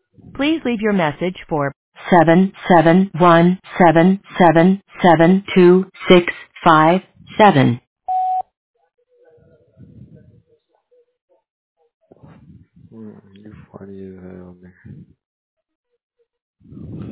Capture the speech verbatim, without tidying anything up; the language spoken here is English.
Please leave your message for seven seven one seven seven seven two six five seven. Hum, you funny as hell, man.